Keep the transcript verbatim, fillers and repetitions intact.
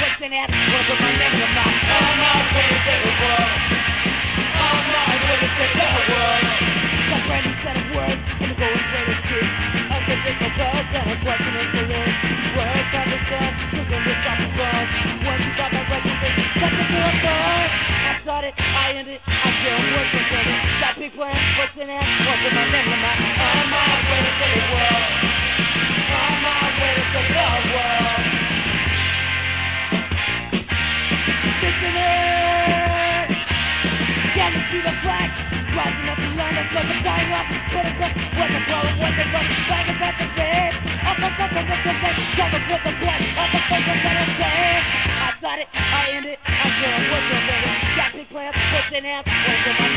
pushing out, working my name in my on my way to save the world. On my way to save the world. The brand new set of words in the golden plated sheet. Unconditional birds and a question is the lid. Words on the sun, choosing with sharp bones. Once you got my record, step into a bird. I started, I ended, I still working for it. Got big plans, pushing out, working my name in my on my way to save the world. On my way to save the world. Listening, can you see the flag? Rising up the land, that's like a dying off. Put a gun, what's the problem, what's the gun? Bang is at the bed. Up on such a good thing, jungle with the blood. Up the face of that day. I started, I ended, I still working for it. Got big plans, pushing out, working my